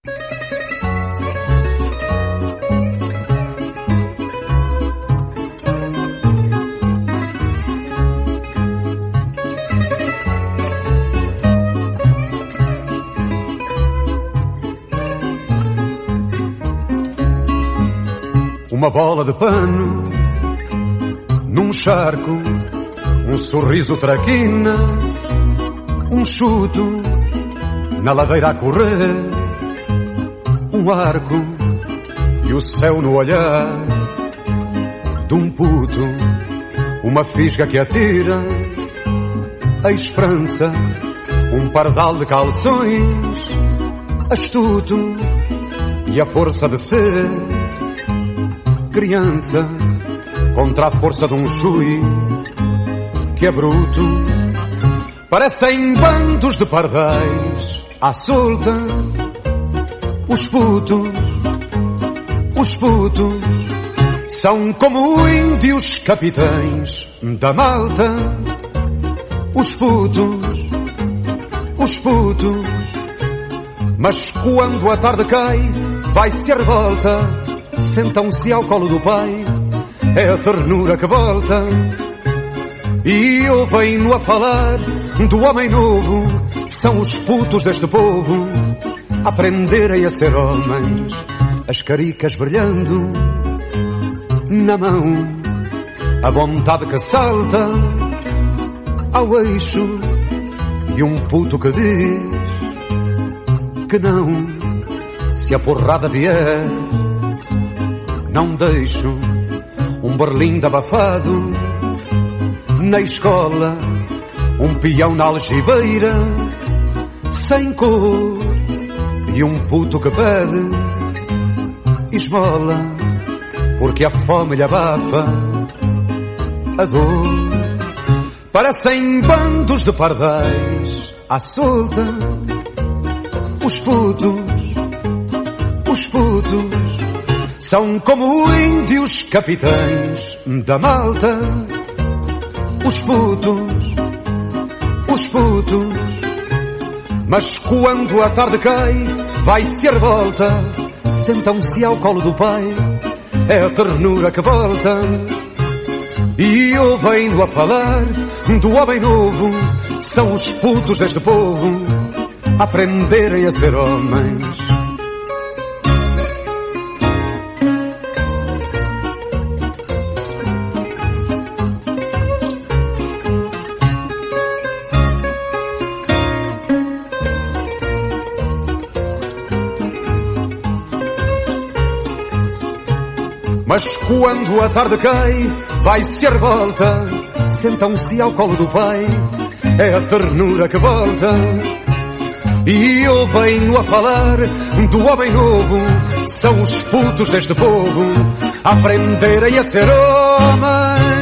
Uma bola de pano num charco, um sorriso traquina, um chuto na ladeira a correr, um arco e o céu no olhar de um puto, uma fisga que atira a esperança, um pardal de calções astuto e a força de ser criança contra a força de um chui que é bruto. Parecem bandos de pardais à solta. Os putos são como índios capitães da malta. Os putos, mas quando a tarde cai, vai-se a revolta. Sentam-se ao colo do pai, é a ternura que volta. E ouvem-no a falar do homem novo. São os putos deste povo a aprenderem a ser homens, as caricas brilhando na mão, a vontade que salta ao eixo, e um puto que diz que não, se a porrada vier não deixo. Um berlim de abafado na escola, um peão na algibeira sem cor, e um puto que pede esmola porque a fome lhe abafa a dor. Parecem bandos de pardais à solta. Os putos são como índios capitães da malta. Os putos, mas quando a tarde cai, vai-se a revolta. Sentam-se ao colo do pai, é a ternura que volta. E ouvem-no a falar do homem novo. São os putos deste povo a aprenderem a ser homens. Mas quando a tarde cai, vai-se a revolta. Sentam-se ao colo do pai, é a ternura que volta. E ouvem-no a falar do homem novo. São os putos deste povo a aprenderem a ser homem.